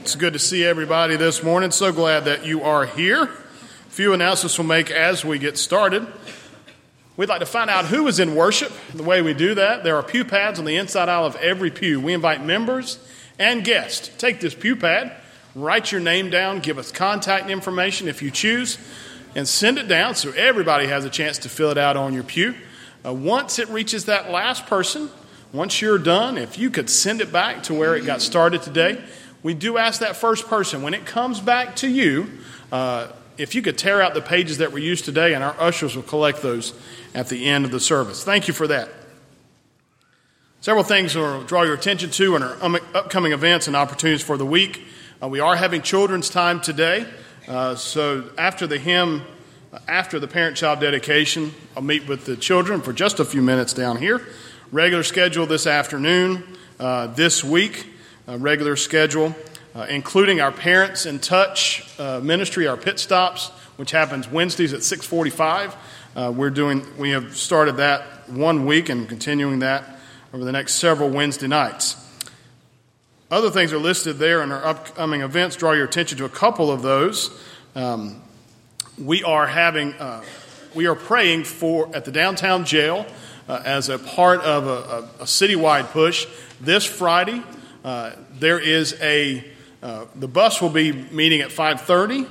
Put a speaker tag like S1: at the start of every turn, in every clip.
S1: It's good to see everybody this morning. So glad that you are here. A few announcements we'll make as we get started. We'd like to find out who is in worship. The way we do that, there are pew pads on the inside aisle of every pew. We invite members and guests. Take this pew pad, write your name down, give us contact information if you choose, and send it down so everybody has a chance to fill it out on your pew. Once it reaches that last person, once you're done, if you could send it back to where it got started today, we do ask that first person, when it comes back to you, if you could tear out the pages that were used today, and our ushers will collect those at the end of the service. Thank you for that. Several things we'll draw your attention to in our upcoming events and opportunities for the week. We are having children's time today. So after the hymn, after the parent-child dedication, I'll meet with the children for just a few minutes down here. Regular schedule this afternoon, this week. Regular schedule, including our Parents in Touch ministry, our pit stops, which happens Wednesdays at 6:45. We have started that one week and continuing that over the next several Wednesday nights. Other things are listed there in our upcoming events. Draw your attention to a couple of those. We are praying at the downtown jail as a part of a citywide push this Friday. There is the bus will be meeting at 5:30.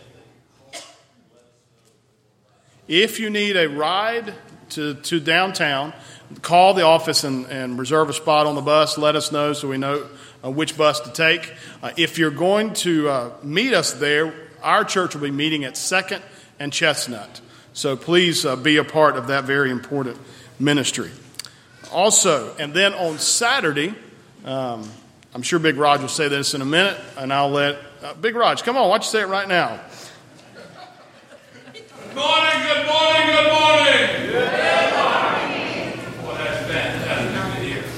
S1: If you need a ride to downtown, call the office and reserve a spot on the bus. Let us know so we know which bus to take. If you're going to meet us there, our church will be meeting at 2nd and Chestnut. So please be a part of that very important ministry. Also, and then on Saturday, I'm sure Big Raj will say this in a minute, and I'll let Big Raj, come on, why don't you say it right now?
S2: Good morning, good morning, good morning. Good morning. Well, that's fantastic to hear.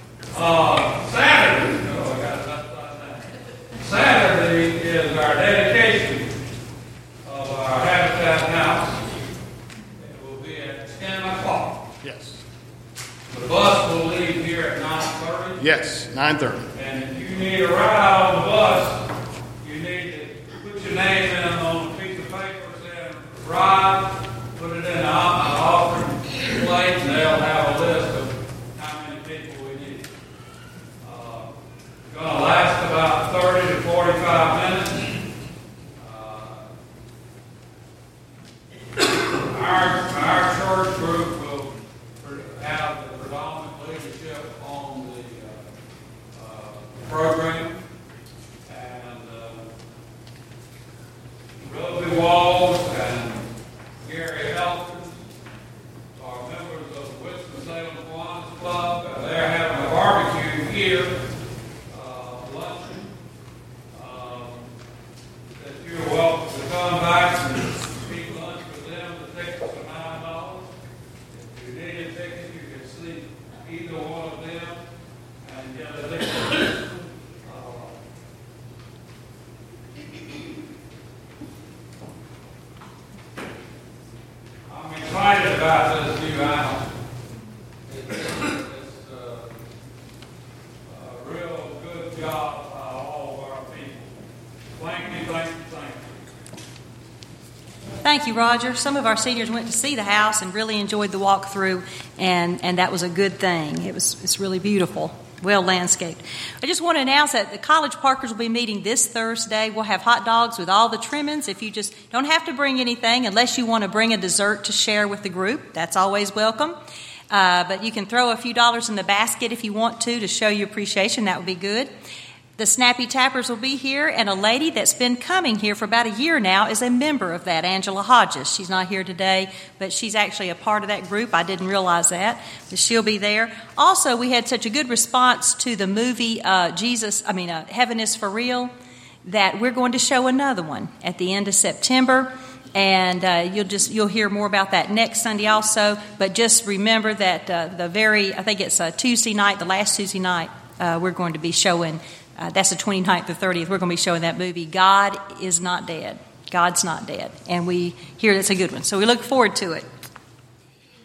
S2: Saturday is our dedication of our Habitat House. It will be at 10 o'clock.
S1: Yes.
S2: The bus will leave here at 9:30.
S1: Yes, 9:30.
S2: And if you need a ride on the bus, you need to put your name in on a piece of paper saying ride, put it in the offering plate, and they'll have a list of how many people we need. It's going to last about 30 to 45 minutes. Our church group will have the predominant leadership on the program, and Rosie Walls and Gary Elton are members of the Winston-Salem Kiwanis Club. They're having a barbecue here, luncheon, that you're welcome to come back and eat lunch with them. The tickets are $9. If you need a ticket, you can see either one of them and get a ticket. I'm excited about this new house. It's a real good job by all of our people. Thank you, thank you, thank you.
S3: Thank you, Roger. Some of our seniors went to see the house and really enjoyed the walkthrough, and that was a good thing. It's really beautiful. Well landscaped. I just want to announce that the College Parkers will be meeting this Thursday. We'll have hot dogs with all the trimmings. If you just don't have to bring anything, unless you want to bring a dessert to share with the group, that's always welcome. But you can throw a few dollars in the basket if you want to show your appreciation. That would be good. The Snappy Tappers will be here, and a lady that's been coming here for about a year now is a member of that, Angela Hodges. She's not here today, but she's actually a part of that group. I didn't realize that, but she'll be there. Also, we had such a good response to the movie Heaven is for Real, that we're going to show another one at the end of September. And you'll hear more about that next Sunday also. But just remember that I think it's Tuesday night, the last Tuesday night, we're going to be showing. That's the 29th or 30th. We're going to be showing that movie, God is Not Dead. God's Not Dead. And we hear that's a good one. So we look forward to it.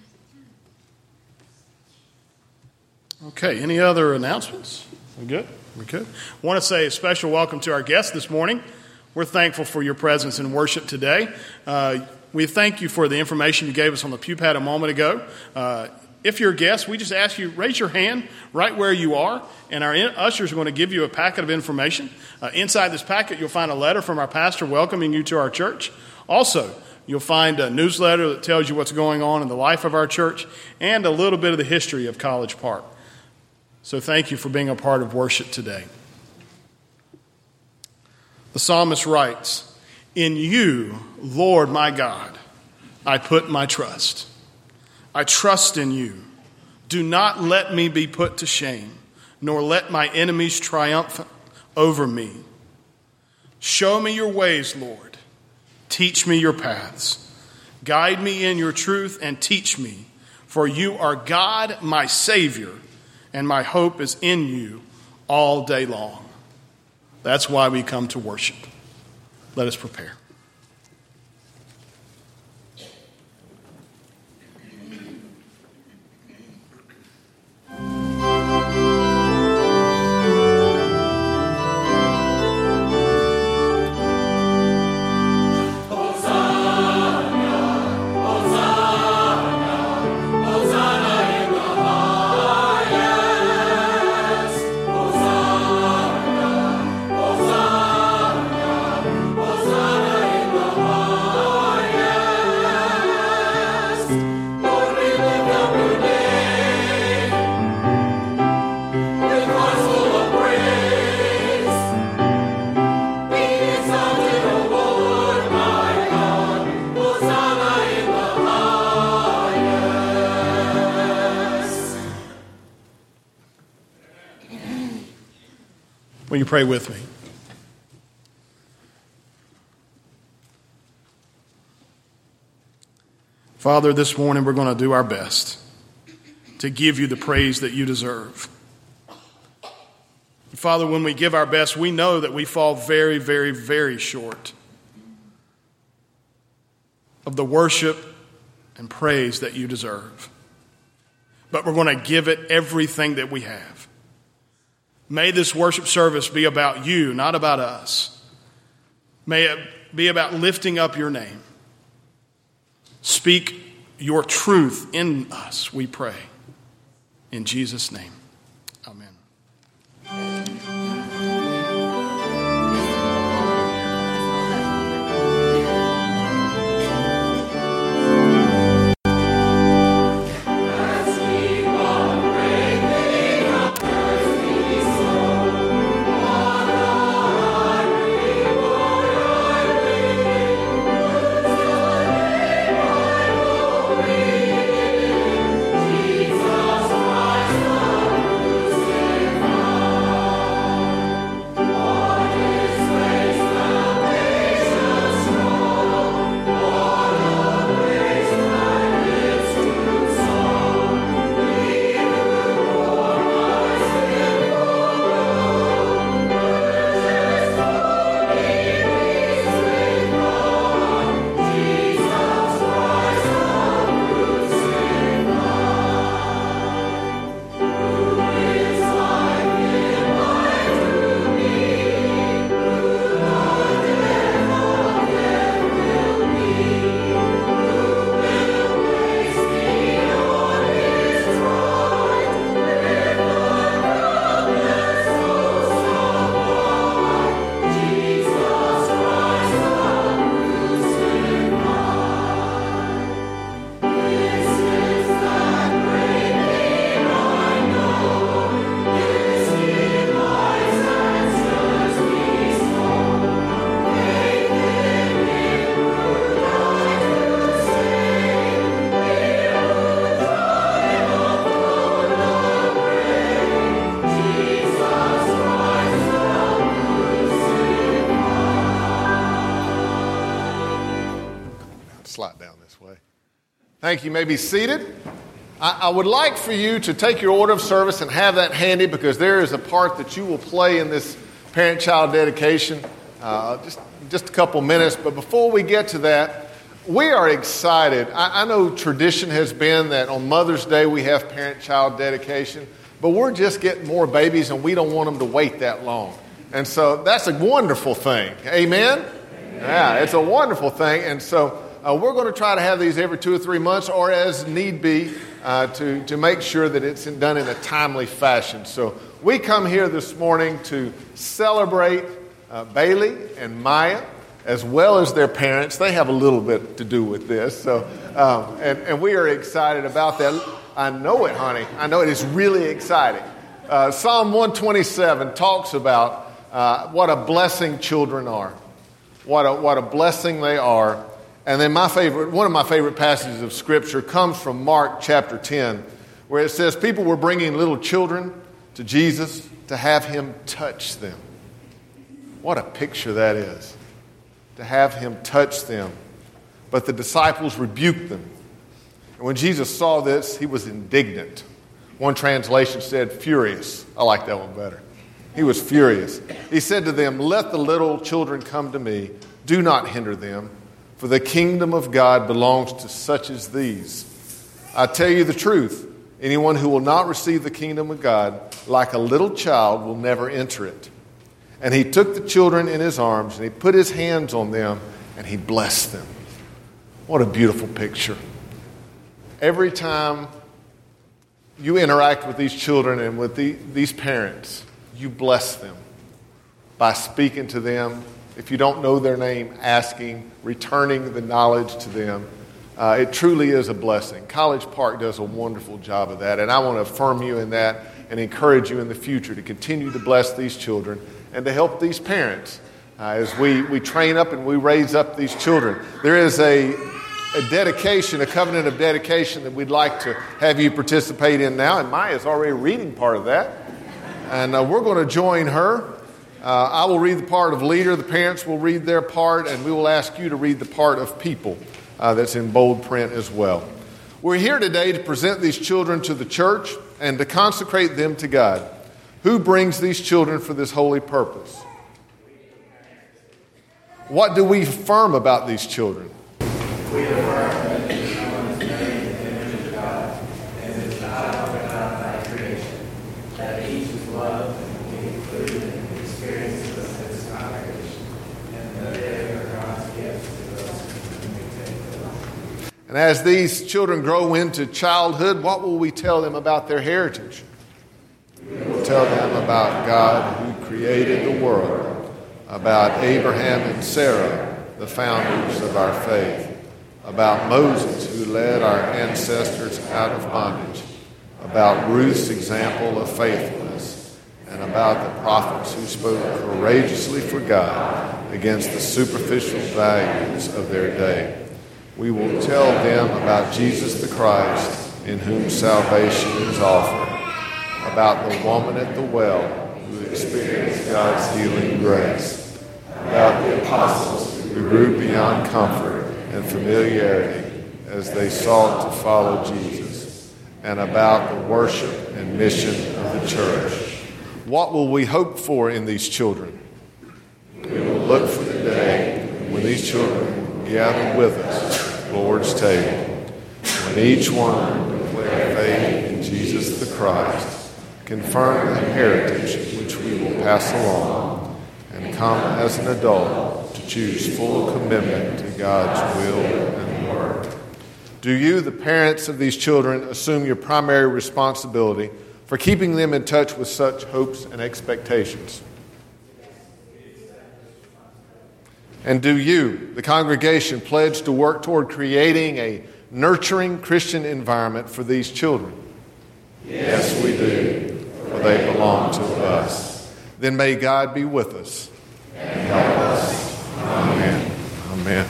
S1: Okay, any other announcements? We good? We could. I want to say a special welcome to our guests this morning. We're thankful for your presence in worship today. We thank you for the information you gave us on the pew pad a moment ago. If you're a guest, we just ask you, raise your hand right where you are, and our ushers are going to give you a packet of information. Inside this packet, you'll find a letter from our pastor welcoming you to our church. Also, you'll find a newsletter that tells you what's going on in the life of our church and a little bit of the history of College Park. So thank you for being a part of worship today. The psalmist writes, "In you, Lord my God, I put my trust. I trust in you. Do not let me be put to shame, nor let my enemies triumph over me. Show me your ways, Lord. Teach me your paths. Guide me in your truth and teach me, for you are God, my Savior, and my hope is in you all day long." That's why we come to worship. Let us prepare. Will you pray with me? Father, this morning we're going to do our best to give you the praise that you deserve. Father, when we give our best, we know that we fall very, very, very short of the worship and praise that you deserve. But we're going to give it everything that we have. May this worship service be about you, not about us. May it be about lifting up your name. Speak your truth in us, we pray. In Jesus' name, amen.
S4: Slide down this way. Thank you. You may be seated. I would like for you to take your order of service and have that handy, because there is a part that you will play in this parent-child dedication. Just a couple minutes. But before we get to that, we are excited. I know tradition has been that on Mother's Day we have parent-child dedication. but we're just getting more babies and we don't want them to wait that long. And so that's a wonderful thing. Amen? Yeah, it's a wonderful thing. And so we're going to try to have these every 2 or 3 months or as need be to make sure that it's done in a timely fashion. So we come here this morning to celebrate Bailey and Maya as well as their parents. They have a little bit to do with this. So, and we are excited about that. I know it, honey. I know it is really exciting. Psalm 127 talks about what a blessing children are. What a blessing they are. And then one of my favorite passages of Scripture comes from Mark chapter 10, where it says people were bringing little children to Jesus to have him touch them. What a picture that is, to have him touch them. But the disciples rebuked them. And when Jesus saw this, he was indignant. One translation said furious. I like that one better. He was furious. He said to them, "Let the little children come to me. Do not hinder them, for the kingdom of God belongs to such as these. I tell you the truth, anyone who will not receive the kingdom of God like a little child will never enter it." And he took the children in his arms, and he put his hands on them, and he blessed them. What a beautiful picture. Every time you interact with these children and with these parents, you bless them by speaking to them. If you don't know their name, asking, returning the knowledge to them. It truly is a blessing. College Park does a wonderful job of that, and I want to affirm you in that and encourage you in the future to continue to bless these children and to help these parents as we train up and we raise up these children. There is a dedication, a covenant of dedication that we'd like to have you participate in now, and Maya's already reading part of that. And we're going to join her. I will read the part of leader, the parents will read their part, and we will ask you to read the part of people that's in bold print as well. We're here today to present these children to the church and to consecrate them to God. Who brings these children for this holy purpose? What do we affirm about these children?
S5: We affirm that each one is made in the image of God and is not of God by creation, that each is loved and will be included in the experiences of this congregation, and that they are God's gifts to those who take them.
S4: And as these children grow into childhood, what will we tell them about their heritage? We will tell them about God who created the world, about Abraham and Sarah, the founders of our faith, about Moses who led our ancestors out of bondage, about Ruth's example of faithfulness, and about the prophets who spoke courageously for God against the superficial values of their day. We will tell them about Jesus the Christ, in whom salvation is offered, about the woman at the well who experienced God's healing grace, about the apostles who grew beyond comfort and familiarity as they sought to follow Jesus, and about the worship and mission of the church. What will we hope for in these children? We will look for the day when these children will gather with us at the Lord's table, when each one will declare faith in Jesus the Christ, confirm the heritage which we will pass along, and come as an adult to choose full commitment to God's will and work. Do you, the parents of these children, assume your primary responsibility for keeping them in touch with such hopes and expectations? And do you, the congregation, pledge to work toward creating a nurturing Christian environment for these children? Yes, we do, for they belong to us. Then may God be with us and help us. Amen. Amen.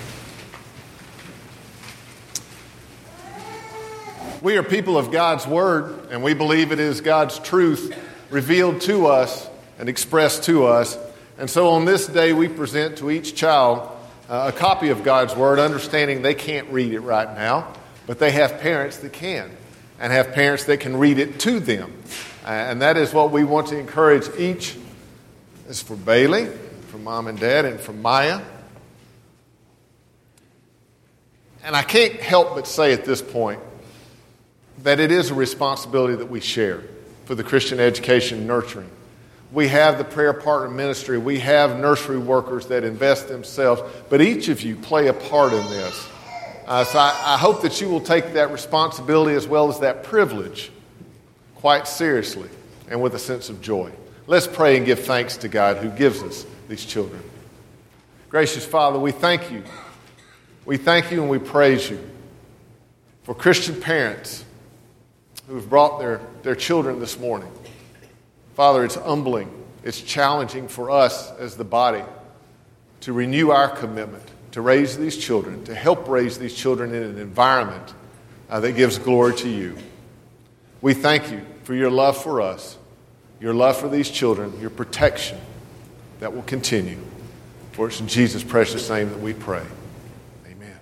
S4: We are people of God's Word, and we believe it is God's truth revealed to us and expressed to us. And so on this day, we present to each child a copy of God's Word, understanding they can't read it right now, but they have parents that can, and have parents that can read it to them. And that is what we want to encourage each. This is for Bailey, for Mom and Dad, and for Maya. And I can't help but say at this point that it is a responsibility that we share. for the Christian education nurturing. We have the prayer partner ministry. We have nursery workers that invest themselves. But each of you play a part in this. So I hope that you will take that responsibility as well as that privilege quite seriously and with a sense of joy. Let's pray and give thanks to God who gives us these children. Gracious Father, we thank you. We thank you and we praise you for Christian parents who have brought their children this morning. Father, it's humbling, it's challenging for us as the body to renew our commitment to raise these children, to help raise these children in an environment that gives glory to you. We thank you for your love for us, your love for these children, your protection that will continue. For it's in Jesus' precious name that we pray. Amen.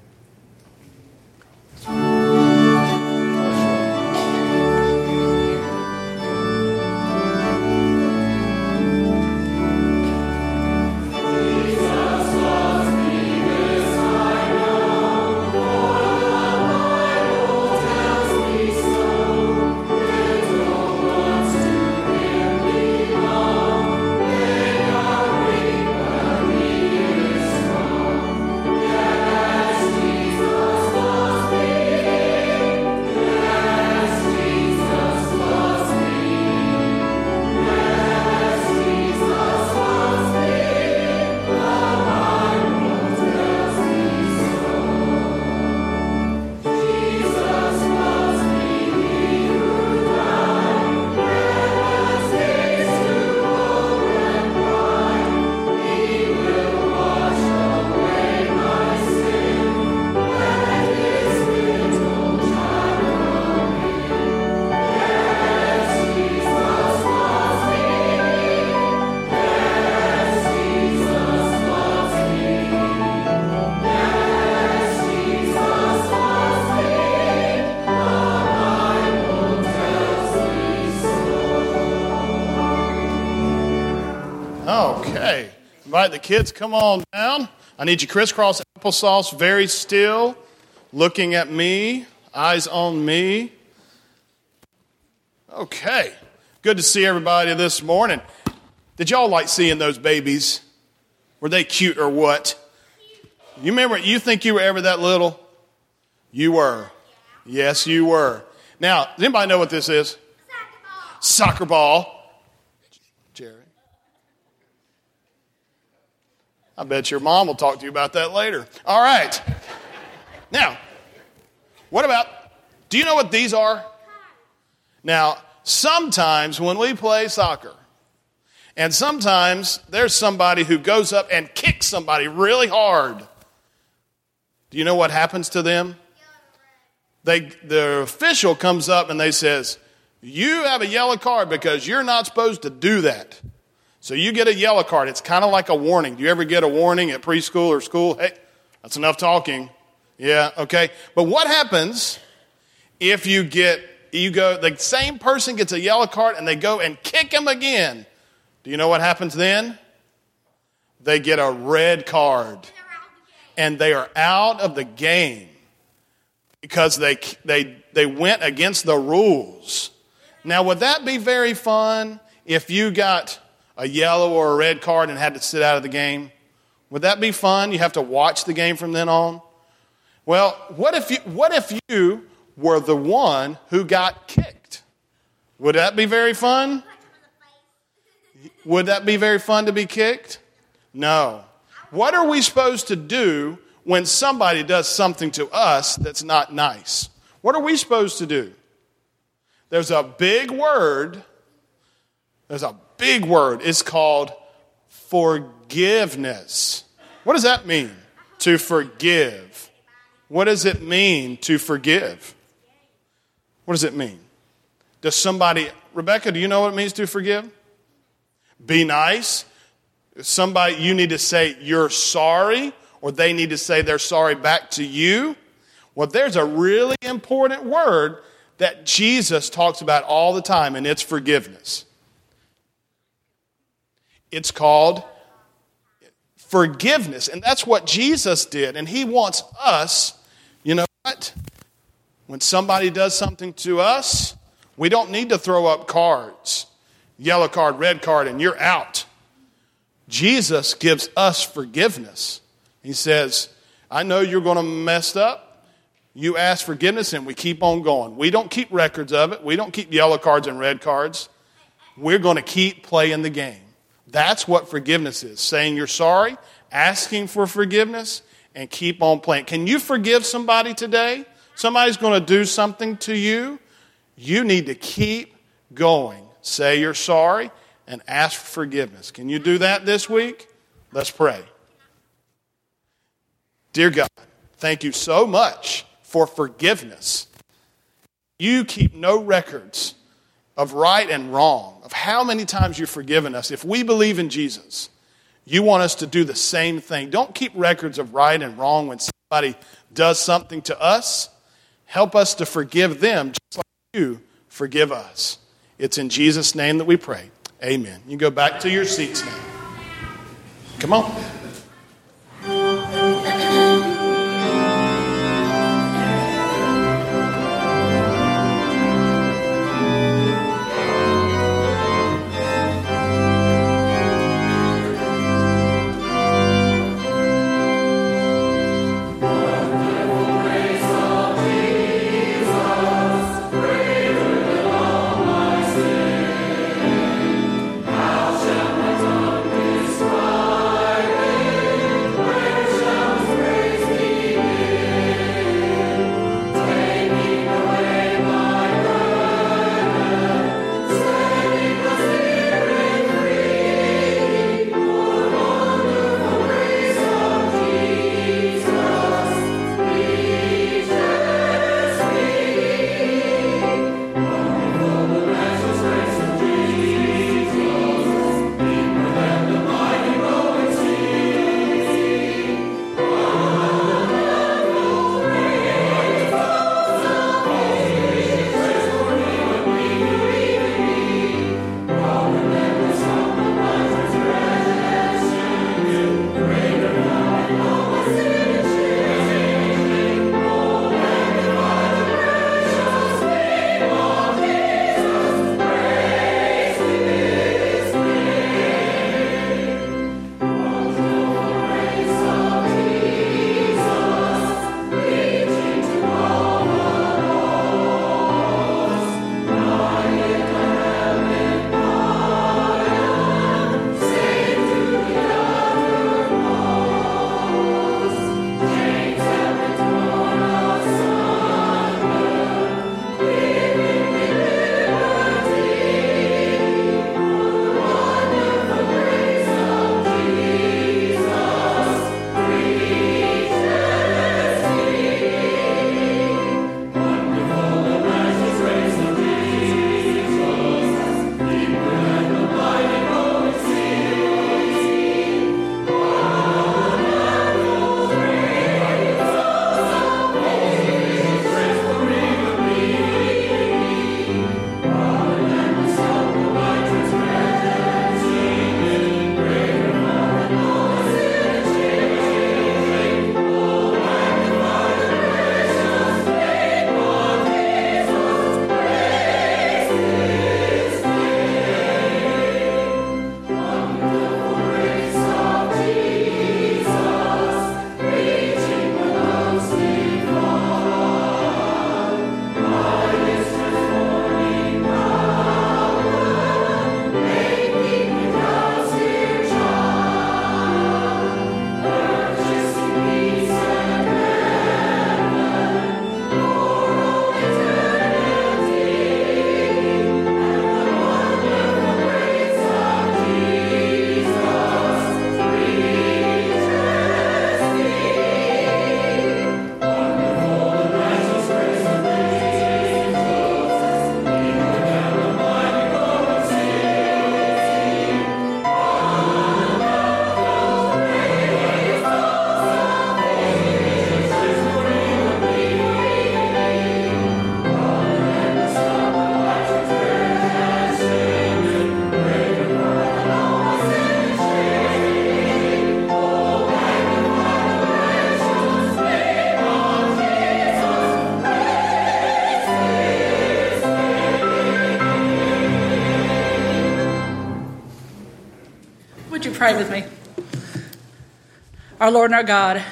S1: Okay. Invite the kids, come on down. I need you crisscross applesauce, very still, looking at me, eyes on me. Okay. Good to see everybody this morning. Did y'all like seeing those babies? Were they cute or what? You remember, you think you were ever that little? You were. Yes, you were. Now, does anybody know what this is? Soccer ball. Jerry. I bet your mom will talk to you about that later. All right. Now, what about, do you know what these are? Now, sometimes when we play soccer, and sometimes there's somebody who goes up and kicks somebody really hard. Do you know what happens to them? The official comes up and they says, you have a yellow card because you're not supposed to do that. So you get a yellow card. It's kind of like a warning. Do you ever get a warning at preschool or school? Hey, that's enough talking. Yeah, okay. But what happens if the same person gets a yellow card and they go and kick him again? Do you know what happens then? They get a red card. And they are out of the game because they went against the rules. Now, would that be very fun if you got a yellow or a red card and had to sit out of the game? Would that be fun? You have to watch the game from then on? Well, what if you were the one who got kicked? Would that be very fun? Would that be very fun to be kicked? No. What are we supposed to do when somebody does something to us that's not nice? What are we supposed to do? There's a big word. It's called forgiveness. What does that mean? To forgive. What does it mean to forgive? What does it mean? Rebecca, do you know what it means to forgive? Be nice. Somebody, you need to say you're sorry, or they need to say they're sorry back to you. Well, there's a really important word that Jesus talks about all the time, and it's forgiveness. It's called forgiveness, and that's what Jesus did, and he wants us, you know what? When somebody does something to us, We don't need to throw up cards, yellow card, red card, and you're out. Jesus gives us forgiveness. He says, I know you're going to mess up. You ask forgiveness and we keep on going. We don't keep records of it. We don't keep yellow cards and red cards. We're going to keep playing the game. That's what forgiveness is. Saying you're sorry, asking for forgiveness, and keep on playing. Can you forgive somebody today? Somebody's going to do something to you. You need to keep going. Say you're sorry and ask for forgiveness. Can you do that this week? Let's pray. Dear God, thank you so much for forgiveness. You keep no records of right and wrong, of how many times you've forgiven us. If we believe in Jesus, you want us to do the same thing. Don't keep records of right and wrong when somebody does something to us. Help us to forgive them just like you forgive us. It's in Jesus' name that we pray. Amen. You go back to your seats now. Come on.
S6: Pray with me. Our Lord and our God,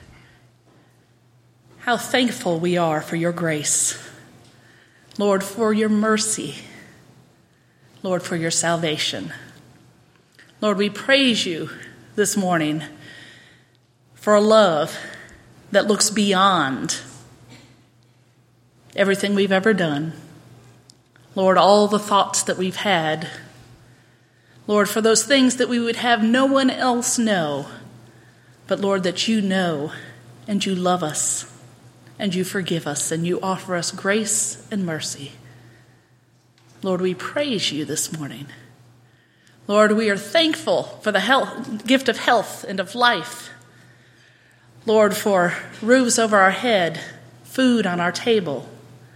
S6: how thankful we are for your grace. Lord, for your mercy. Lord, for your salvation. Lord, we praise you this morning for a love that looks beyond everything we've ever done. Lord, all the thoughts that we've had. Lord, for those things that we would have no one else know, but Lord, that you know and you love us and you forgive us and you offer us grace and mercy. Lord, we praise you this morning. Lord, we are thankful for the gift of health and of life. Lord, for roofs over our head, food on our table.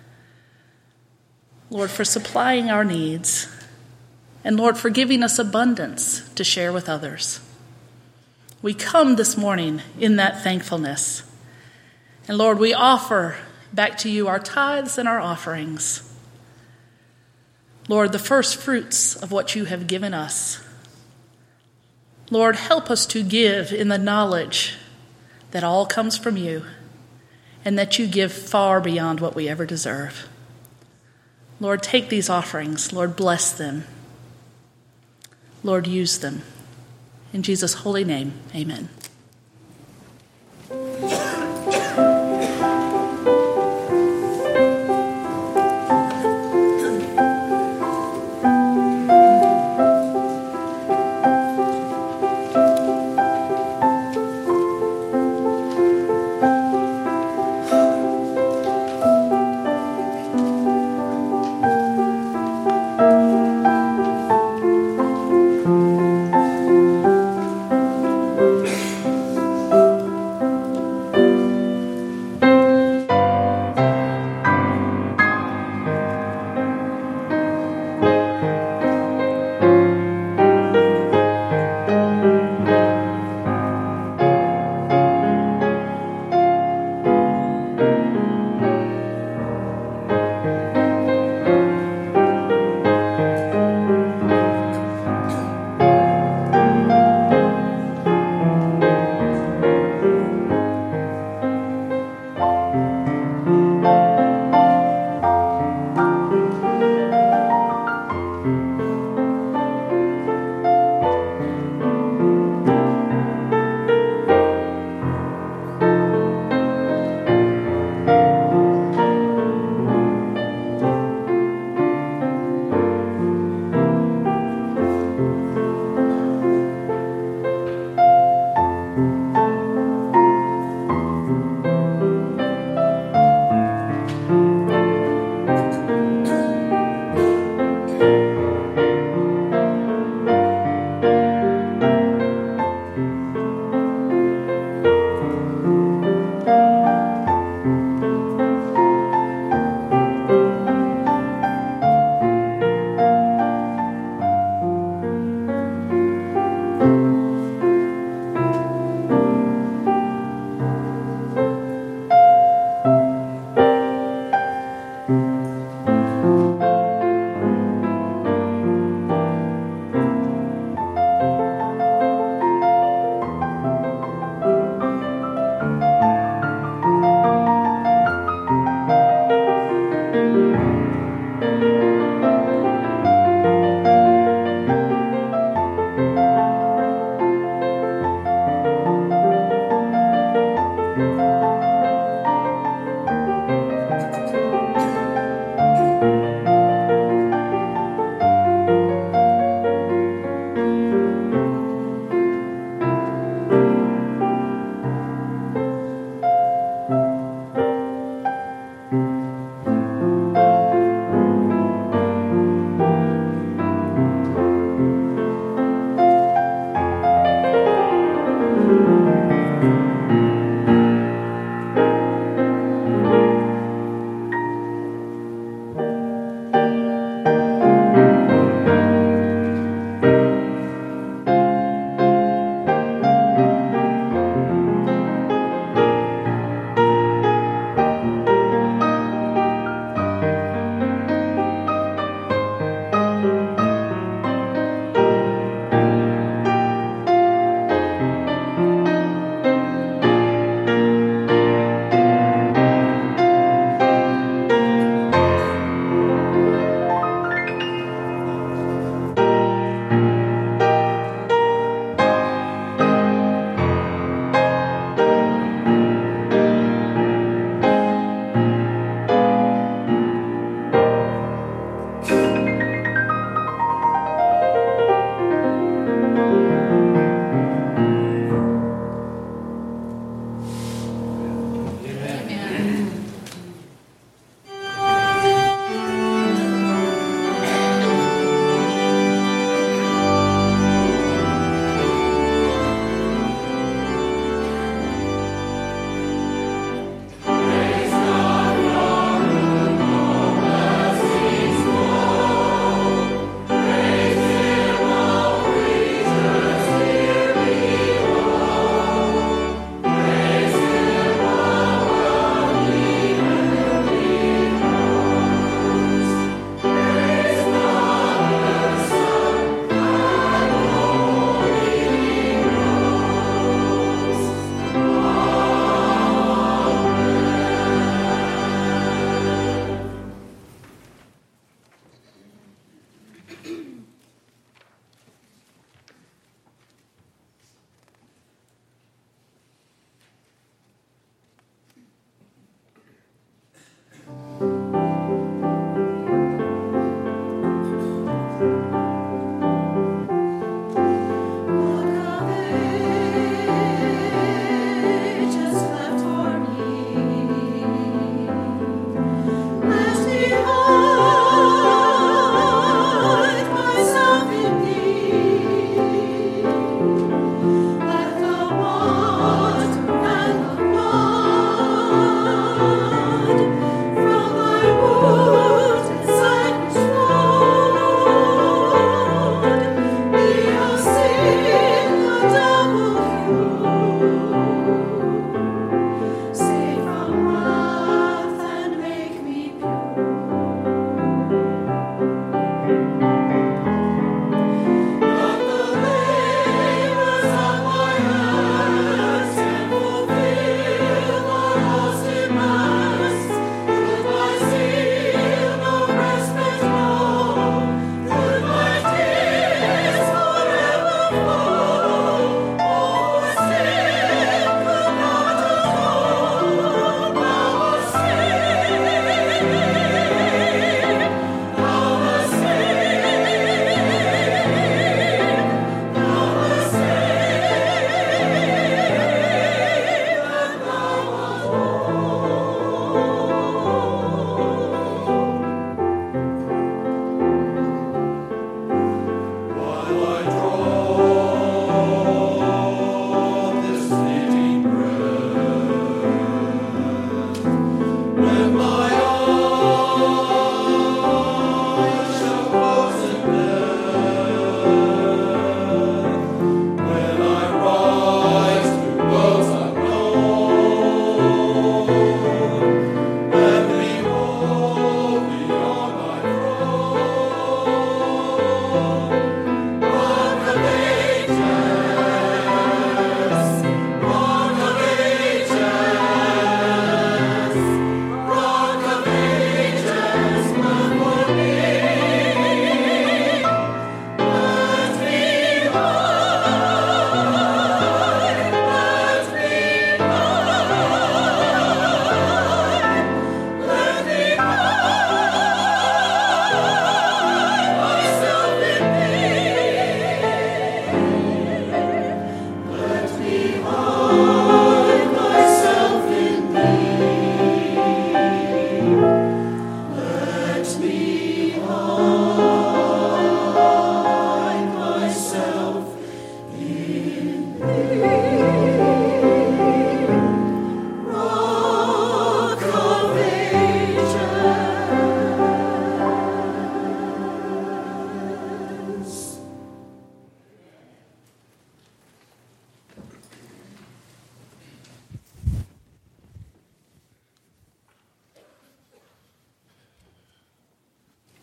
S6: Lord, for supplying our needs. And Lord, for giving us abundance to share with others. We come this morning in that thankfulness. And Lord, we offer back to you our tithes and our offerings. Lord, the first fruits of what you have given us. Lord, help us to give in the knowledge that all comes from you and that you give far beyond what we ever deserve. Lord, take these offerings. Lord, bless them. Lord, use them. In Jesus' holy name, amen.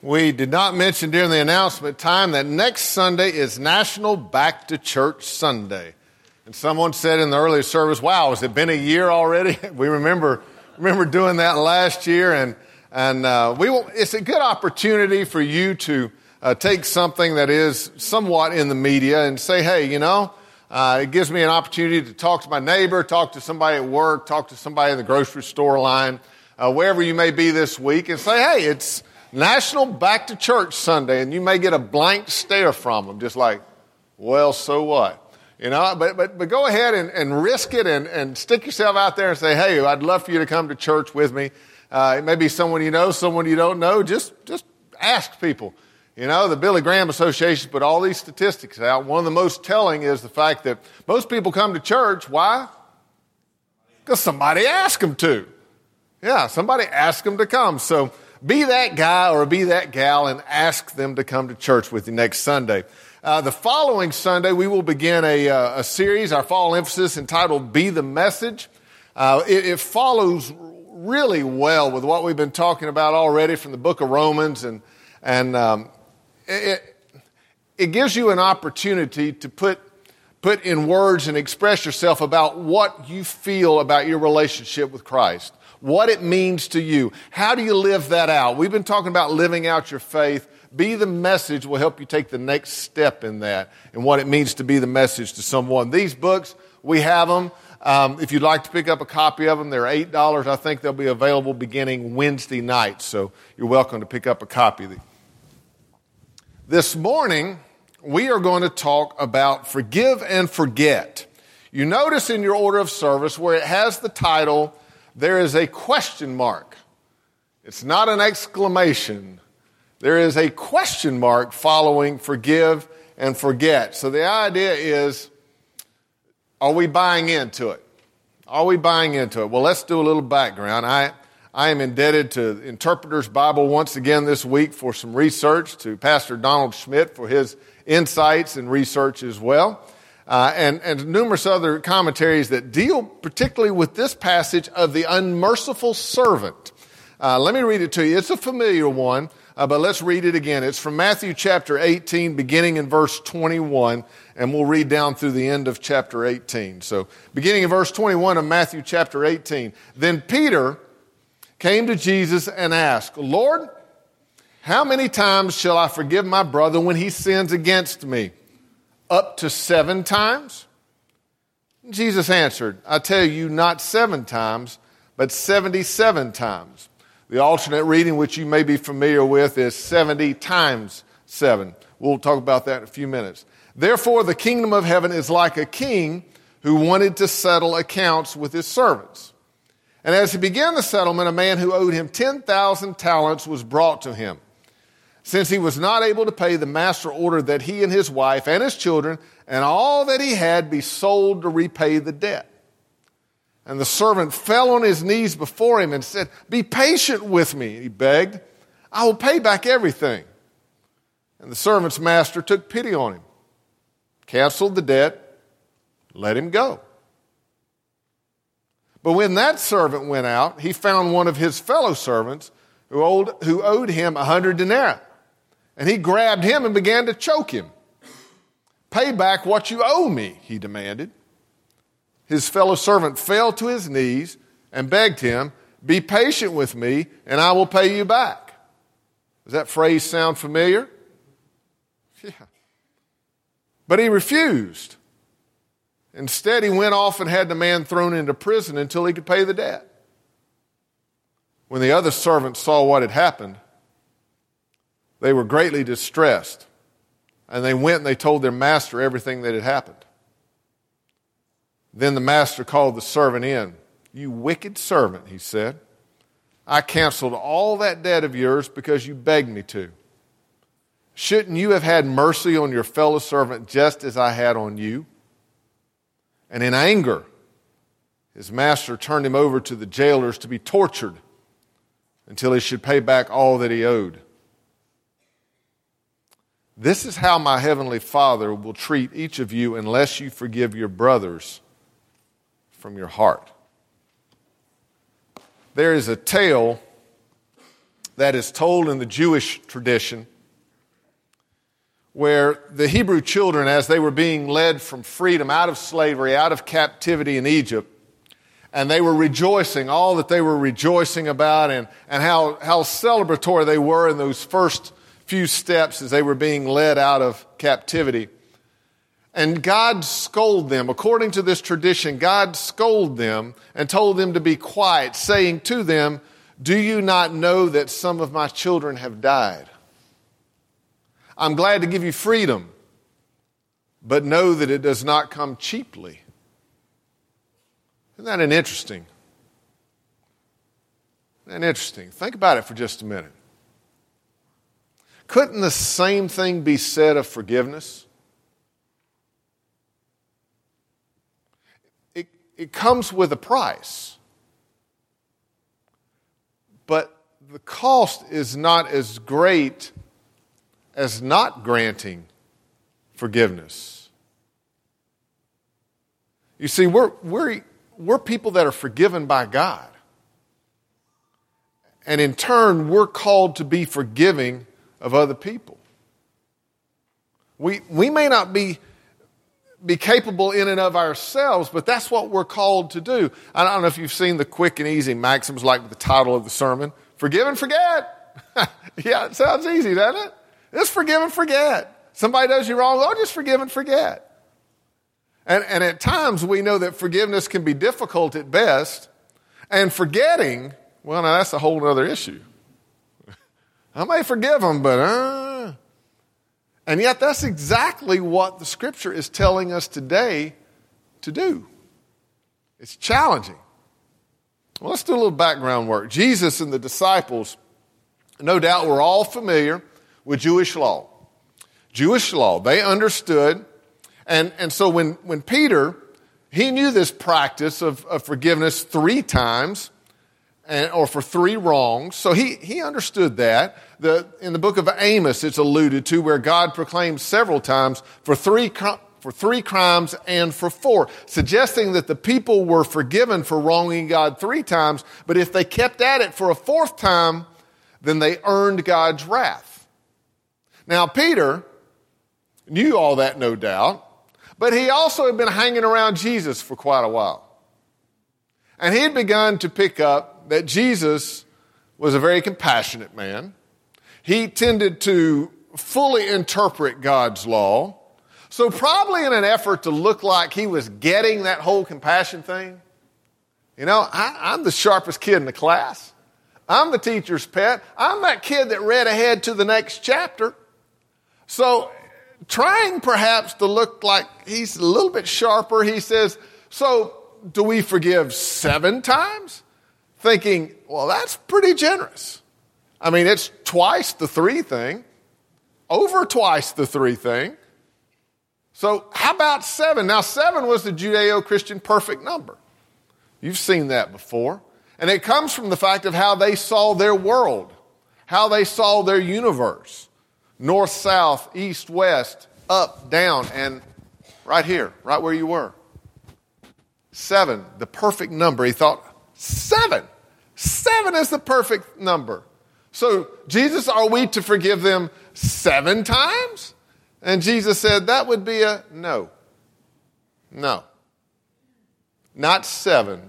S4: We did not mention during the announcement time that next Sunday is National Back to Church Sunday. And someone said in the earlier service, wow, has it been a year already? We remember doing that last year. And it's a good opportunity for you to take something that is somewhat in the media and say, hey, it gives me an opportunity to talk to my neighbor, talk to somebody at work, talk to somebody in the grocery store line, wherever you may be this week, and say, hey, it's National Back to Church Sunday, and you may get a blank stare from them, just like, well, so what? But go ahead and risk it and stick yourself out there and say, hey, I'd love for you to come to church with me. It may be someone you know, someone you don't know. Just ask people. The Billy Graham Association put all these statistics out. One of the most telling is the fact that most people come to church. Why? Because somebody asked them to. Yeah, somebody asked them to come. So be that guy or be that gal and ask them to come to church with you next Sunday. The following Sunday, we will begin a series, our fall emphasis entitled Be the Message. It follows really well with what we've been talking about already from the book of Romans, and it gives you an opportunity to put in words and express yourself about what you feel about your relationship with Christ, what it means to you. How do you live that out? We've been talking about living out your faith. Be the Message will help you take the next step in that and what it means to be the message to someone. These books, we have them. If you'd like to pick up a copy of them, they're $8. I think they'll be available beginning Wednesday night, so you're welcome to pick up a copy. This morning, we are going to talk about forgive and forget. You notice in your order of service where it has the title, there is a question mark. It's not an exclamation. There is a question mark following forgive and forget. So the idea is, are we buying into it? Are we buying into it? Well, let's do a little background. I am indebted to Interpreter's Bible once again this week for some research, to Pastor Donald Schmidt for his insights and research as well, and numerous other commentaries that deal particularly with this passage of the unmerciful servant. Let me read it to you. It's a familiar one, but let's read it again. It's from Matthew chapter 18, beginning in verse 21, and we'll read down through the end of chapter 18. So, beginning in verse 21 of Matthew chapter 18. Then Peter came to Jesus and asked, Lord, how many times shall I forgive my brother when he sins against me? Up to 7 times? Jesus answered, I tell you, not 7 times, but 77 times. The alternate reading, which you may be familiar with, is 70 times 7. We'll talk about that in a few minutes. Therefore, the kingdom of heaven is like a king who wanted to settle accounts with his servants. And as he began the settlement, a man who owed him 10,000 talents was brought to him. Since he was not able to pay, the master ordered that he and his wife and his children and all that he had be sold to repay the debt. And the servant fell on his knees before him and said, be patient with me, he begged. I will pay back everything. And the servant's master took pity on him, canceled the debt, let him go. But when that servant went out, he found one of his fellow servants who owed him 100 denarii. And he grabbed him and began to choke him. Pay back what you owe me, he demanded. His fellow servant fell to his knees and begged him, be patient with me and I will pay you back. Does that phrase sound familiar? Yeah. But he refused. Instead, he went off and had the man thrown into prison until he could pay the debt. When the other servants saw what had happened, they were greatly distressed, and they went and they told their master everything that had happened. Then the master called the servant in. You wicked servant, he said. I canceled all that debt of yours because you begged me to. Shouldn't you have had mercy on your fellow servant just as I had on you? And in anger, his master turned him over to the jailers to be tortured until he should pay back all that he owed. This is how my heavenly Father will treat each of you unless you forgive your brothers from your heart. There is a tale that is told in the Jewish tradition where the Hebrew children, as they were being led from freedom, out of slavery, out of captivity in Egypt, and they were rejoicing, all that they were rejoicing about, and how celebratory they were in those first few steps as they were being led out of captivity. And God scolded them. According to this tradition, God scolded them and told them to be quiet, saying to them, "Do you not know that some of my children have died? I'm glad to give you freedom, but know that it does not come cheaply." Isn't that interesting? Think about it for just a minute. Couldn't the same thing be said of forgiveness? It comes with a price. But the cost is not as great as not granting forgiveness. You see, we're people that are forgiven by God. And in turn, we're called to be forgiving of other people. We may not be capable in and of ourselves, but that's what we're called to do. I don't know if you've seen the quick and easy maxims like the title of the sermon, Forgive and Forget. Yeah, it sounds easy, doesn't it? Just forgive and forget. Somebody does you wrong, just forgive and forget. And at times we know that forgiveness can be difficult at best, and forgetting, well, now that's a whole other issue. I may forgive them, but And yet that's exactly what the Scripture is telling us today to do. It's challenging. Well, let's do a little background work. Jesus and the disciples, no doubt, were all familiar with Jewish law. Jewish law, they understood. And so when Peter, he knew this practice of forgiveness 3 times, or for 3 wrongs. So he understood that. In the book of Amos, it's alluded to where God proclaims several times for 3 crimes and for 4, suggesting that the people were forgiven for wronging God 3 times, but if they kept at it for a 4th time, then they earned God's wrath. Now, Peter knew all that, no doubt, but he also had been hanging around Jesus for quite a while. And he had begun to pick up that Jesus was a very compassionate man. He tended to fully interpret God's law. So probably in an effort to look like he was getting that whole compassion thing, I'm the sharpest kid in the class. I'm the teacher's pet. I'm that kid that read ahead to the next chapter. So trying perhaps to look like he's a little bit sharper, he says, so do we forgive 7 times? Thinking, well, that's pretty generous. I mean, it's twice the 3 thing, over twice the 3 thing. So how about 7? Now, 7 was the Judeo-Christian perfect number. You've seen that before. And it comes from the fact of how they saw their world, how they saw their universe. North, south, east, west, up, down, and right here, right where you were. 7, the perfect number. He thought, 7. 7 is the perfect number. So, Jesus, are we to forgive them 7 times? And Jesus said, that would be a no. No. Not 7.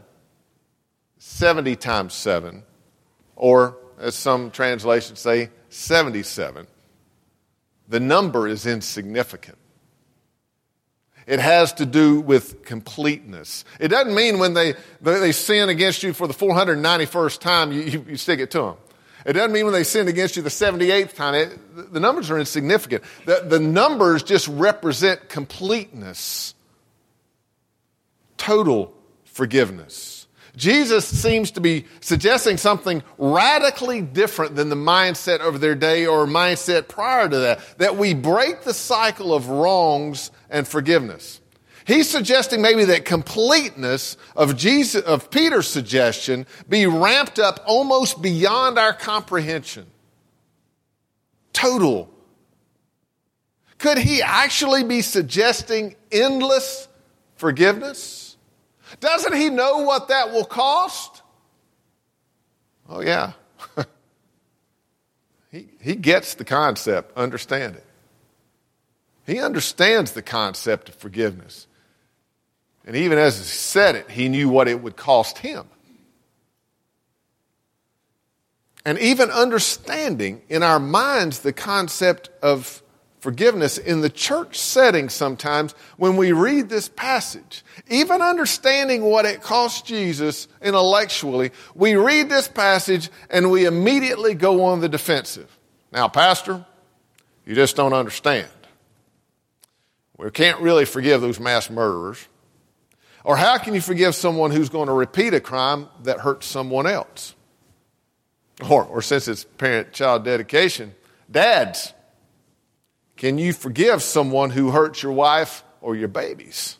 S4: 70 times 7. Or, as some translations say, 77. The number is insignificant. It has to do with completeness. It doesn't mean when they sin against you for the 491st time, you stick it to them. It doesn't mean when they sin against you the 78th time. The numbers are insignificant. The numbers just represent completeness. Total forgiveness. Jesus seems to be suggesting something radically different than the mindset of their day or mindset prior to that we break the cycle of wrongs and forgiveness. He's suggesting maybe that completeness of Peter's suggestion be ramped up almost beyond our comprehension. Total. Could he actually be suggesting endless forgiveness? Doesn't he know what that will cost? Oh, yeah. He gets the concept, understand it. He understands the concept of forgiveness. And even as he said it, he knew what it would cost him. And even understanding in our minds the concept of forgiveness in the church setting sometimes when we read this passage, even understanding what it cost Jesus intellectually, we read this passage and we immediately go on the defensive. Now, Pastor, you just don't understand. We can't really forgive those mass murderers. Or how can you forgive someone who's going to repeat a crime that hurts someone else? Or since it's parent-child dedication, dads, can you forgive someone who hurts your wife or your babies?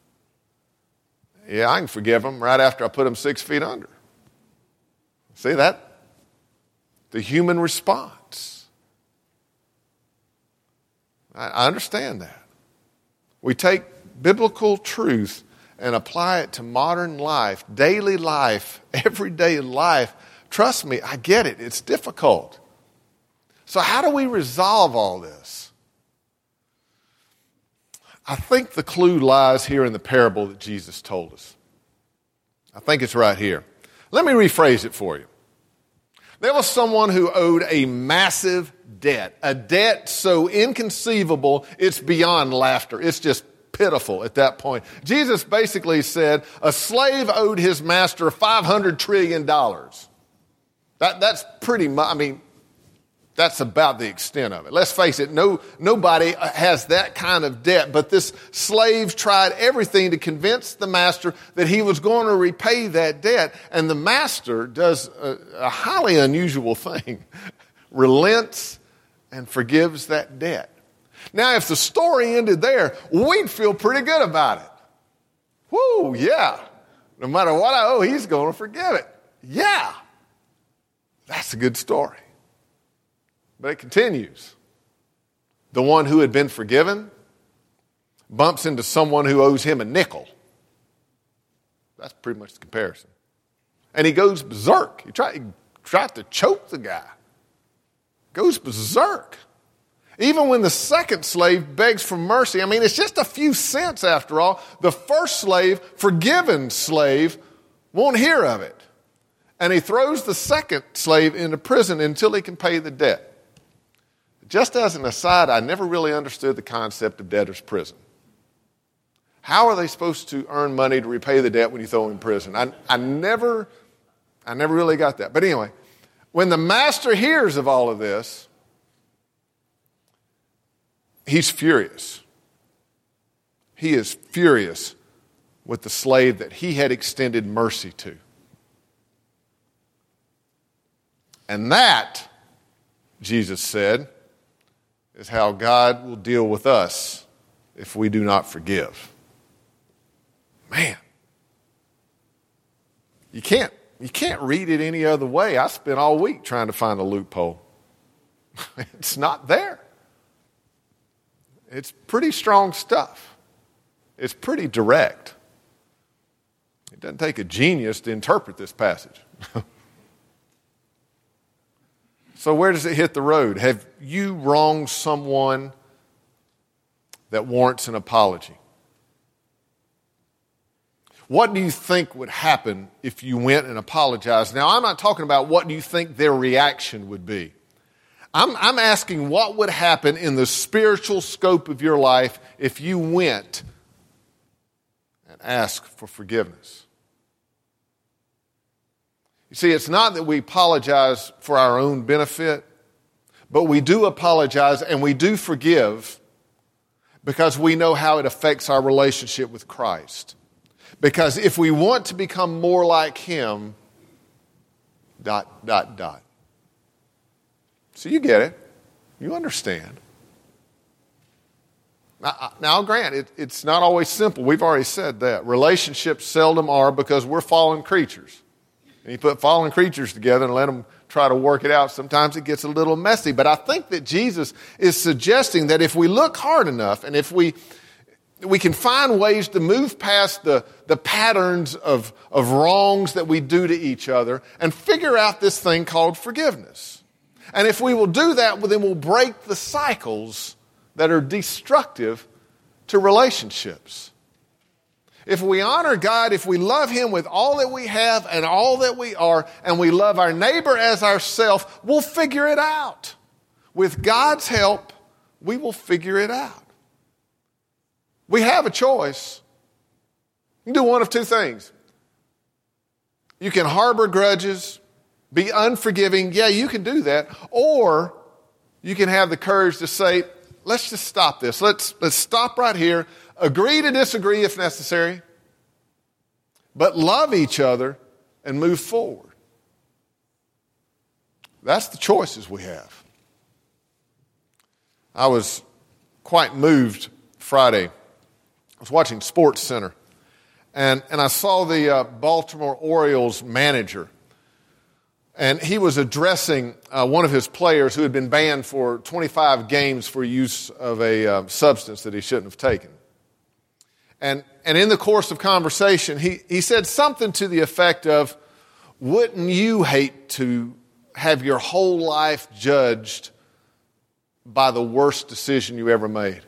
S4: Yeah, I can forgive them right after I put them 6 feet under. See that? The human response. I understand that. We take biblical truth and apply it to modern life, daily life, everyday life. Trust me, I get it. It's difficult. So how do we resolve all this? I think the clue lies here in the parable that Jesus told us. I think it's right here. Let me rephrase it for you. There was someone who owed a massive debt, a debt so inconceivable it's beyond laughter. It's just pitiful at that point. Jesus basically said a slave owed his master $500 trillion. That's pretty much, I mean, that's about the extent of it. Let's face it, nobody has that kind of debt, but this slave tried everything to convince the master that he was going to repay that debt, and the master does a highly unusual thing, relents and forgives that debt. Now, if the story ended there, we'd feel pretty good about it. Whoo, yeah. No matter what I owe, he's going to forgive it. Yeah. That's a good story. But it continues. The one who had been forgiven bumps into someone who owes him a nickel. That's pretty much the comparison. And he goes berserk. He tried to choke the guy. Goes berserk. Even when the second slave begs for mercy, I mean, it's just a few cents after all. The first slave, forgiven slave, won't hear of it. And he throws the second slave into prison until he can pay the debt. Just as an aside, I never really understood the concept of debtor's prison. How are they supposed to earn money to repay the debt when you throw them in prison? I never really got that. But anyway, when the master hears of all of this, he's furious. He is furious with the slave that he had extended mercy to. And that, Jesus said, is how God will deal with us if we do not forgive. Man, you can't read it any other way. I spent all week trying to find a loophole. It's not there. It's pretty strong stuff. It's pretty direct. It doesn't take a genius to interpret this passage. So where does it hit the road? Have you wronged someone that warrants an apology? What do you think would happen if you went and apologized? Now, I'm not talking about what do you think their reaction would be. I'm asking what would happen in the spiritual scope of your life if you went and asked for forgiveness. You see, it's not that we apologize for our own benefit, but we do apologize and we do forgive because we know how it affects our relationship with Christ. Because if we want to become more like Him, ... So you get it. You understand. Now I'll grant, it's not always simple. We've already said that. Relationships seldom are because we're fallen creatures. And you put fallen creatures together and let them try to work it out. Sometimes it gets a little messy. But I think that Jesus is suggesting that if we look hard enough and if we can find ways to move past the patterns of wrongs that we do to each other and figure out this thing called forgiveness. And if we will do that, well, then we'll break the cycles that are destructive to relationships. If we honor God, if we love Him with all that we have and all that we are, and we love our neighbor as ourselves, we'll figure it out. With God's help, we will figure it out. We have a choice. You can do one of two things. You can harbor grudges, be unforgiving. Yeah, you can do that. Or you can have the courage to say, let's just stop this. Let's stop right here. Agree to disagree if necessary. But love each other and move forward. That's the choices we have. I was quite moved Friday. I was watching Sports Center. And I saw the Baltimore Orioles manager. And he was addressing one of his players who had been banned for 25 games for use of a substance that he shouldn't have taken. And in the course of conversation, he said something to the effect of, wouldn't you hate to have your whole life judged by the worst decision you ever made?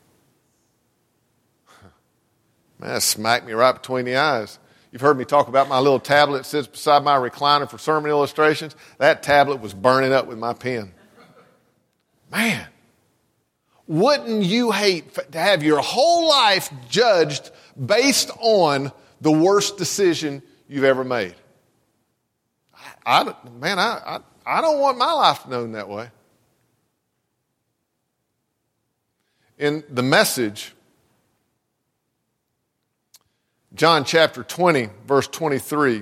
S4: Man, that smacked me right between the eyes. You've heard me talk about my little tablet that sits beside my recliner for sermon illustrations. That tablet was burning up with my pen. Man, wouldn't you hate to have your whole life judged based on the worst decision you've ever made? I don't want my life to be known that way. In the Message, John chapter 20, verse 23,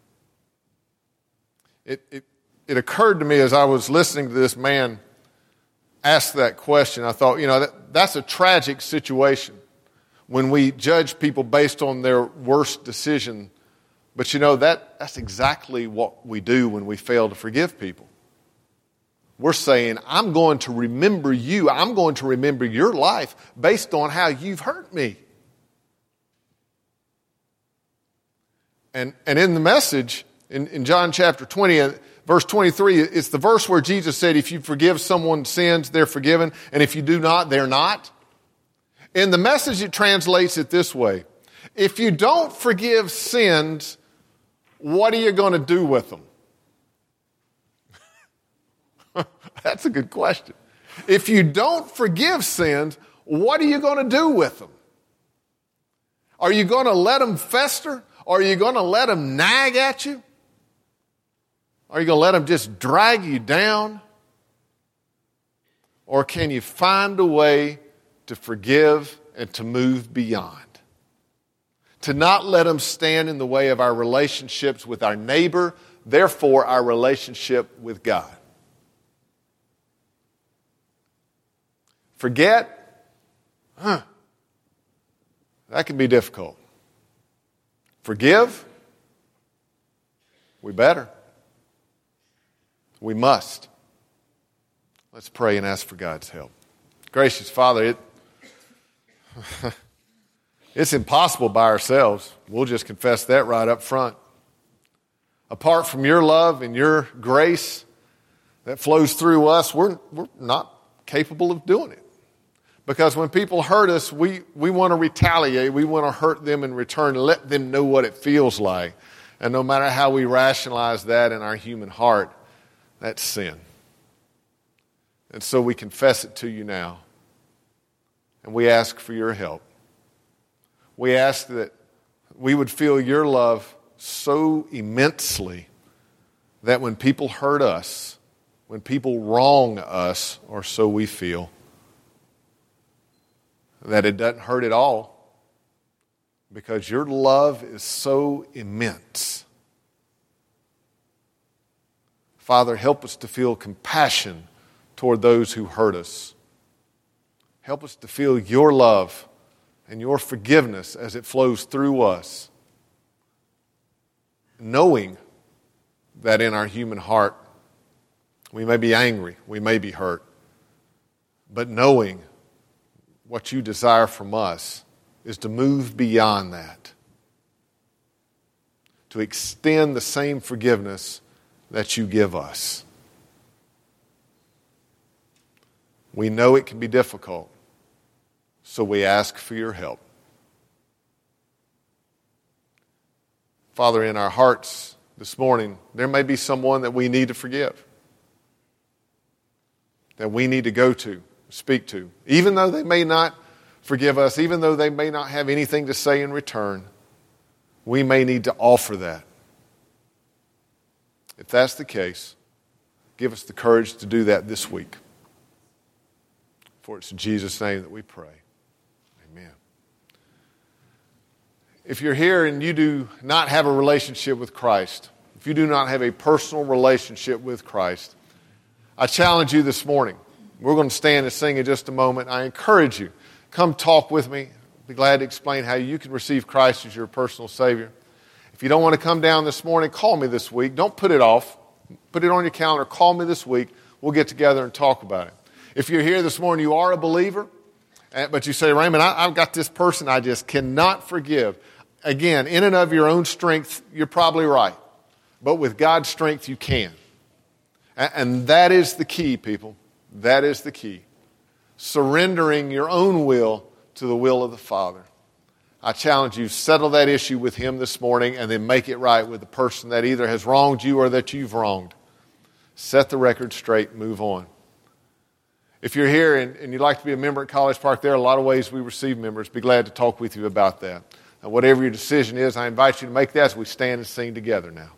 S4: it occurred to me as I was listening to this man ask that question, I thought, that's a tragic situation when we judge people based on their worst decision. But that's exactly what we do when we fail to forgive people. We're saying, I'm going to remember you. I'm going to remember your life based on how you've hurt me. And in the Message, in John chapter 20, verse 23, it's the verse where Jesus said, if you forgive someone's sins, they're forgiven. And if you do not, they're not. In the Message, it translates it this way. If you don't forgive sins, what are you going to do with them? That's a good question. If you don't forgive sins, what are you going to do with them? Are you going to let them fester? Are you going to let them nag at you? Are you going to let them just drag you down? Or can you find a way to forgive and to move beyond? To not let them stand in the way of our relationships with our neighbor, therefore our relationship with God. Forget? That can be difficult. Forgive? We better. We must. Let's pray and ask for God's help. Gracious Father, it's impossible by ourselves. We'll just confess that right up front. Apart from your love and your grace that flows through us, we're not capable of doing it. Because when people hurt us, we want to retaliate. We want to hurt them in return, let them know what it feels like. And no matter how we rationalize that in our human heart, that's sin. And so we confess it to you now. And we ask for your help. We ask that we would feel your love so immensely that when people hurt us, when people wrong us, or so we feel, that it doesn't hurt at all because your love is so immense. Father, help us to feel compassion toward those who hurt us. Help us to feel your love and your forgiveness as it flows through us, knowing that in our human heart we may be angry, we may be hurt, but knowing what you desire from us is to move beyond that, to extend the same forgiveness that you give us. We know it can be difficult, so we ask for your help. Father, in our hearts this morning, there may be someone that we need to forgive, that we need to go to, speak to. Even though they may not forgive us, even though they may not have anything to say in return, we may need to offer that. If that's the case, give us the courage to do that this week. For it's in Jesus' name that we pray. Amen. If you're here and you do not have a relationship with Christ, if you do not have a personal relationship with Christ, I challenge you this morning. We're going to stand and sing in just a moment. I encourage you, come talk with me. I'll be glad to explain how you can receive Christ as your personal Savior. If you don't want to come down this morning, call me this week. Don't put it off. Put it on your calendar. Call me this week. We'll get together and talk about it. If you're here this morning, you are a believer, but you say, Raymond, I've got this person I just cannot forgive. Again, in and of your own strength, you're probably right. But with God's strength, you can. And that is the key, people. That is the key. Surrendering your own will to the will of the Father. I challenge you, settle that issue with Him this morning and then make it right with the person that either has wronged you or that you've wronged. Set the record straight and move on. If you're here and you'd like to be a member at College Park, there are a lot of ways we receive members. Be glad to talk with you about that. And whatever your decision is, I invite you to make that as we stand and sing together now.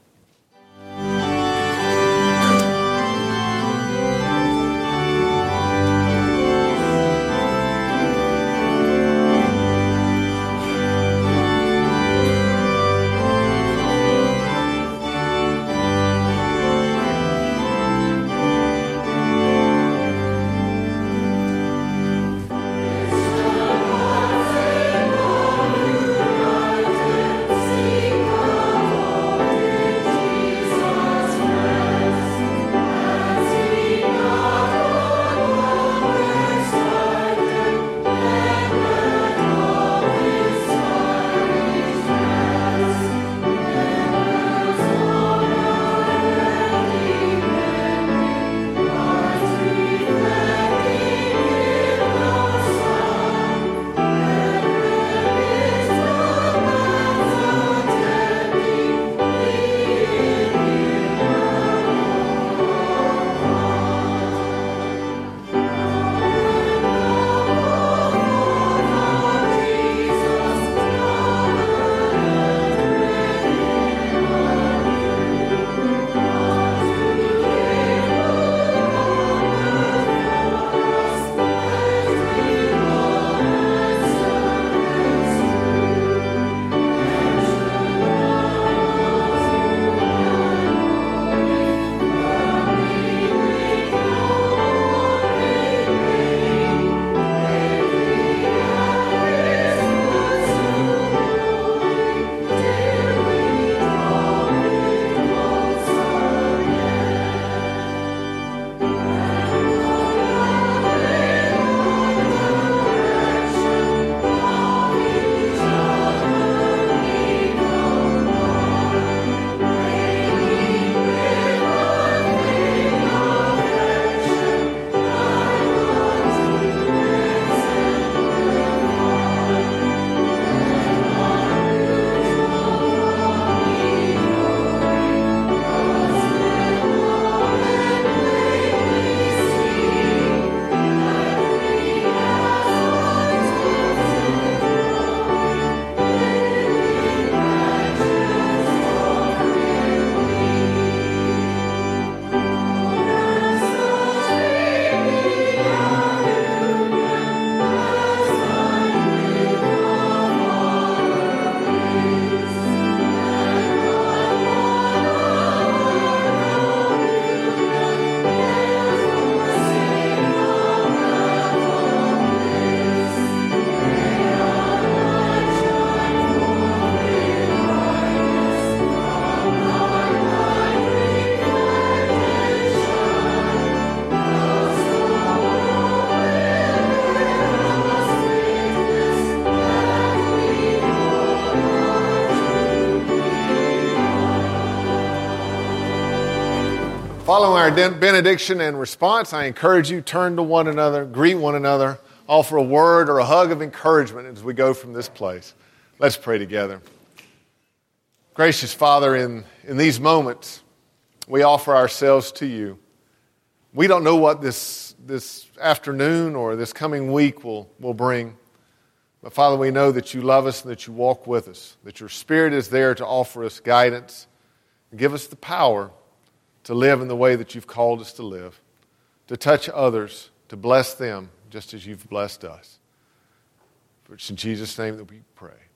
S4: Following our benediction and response, I encourage you, turn to one another, greet one another, offer a word or a hug of encouragement as we go from this place. Let's pray together. Gracious Father, in these moments, we offer ourselves to you. We don't know what this afternoon or this coming week will bring. But Father, we know that you love us and that you walk with us, that your Spirit is there to offer us guidance and give us the power to live in the way that you've called us to live, to touch others, to bless them just as you've blessed us. For it's in Jesus' name that we pray.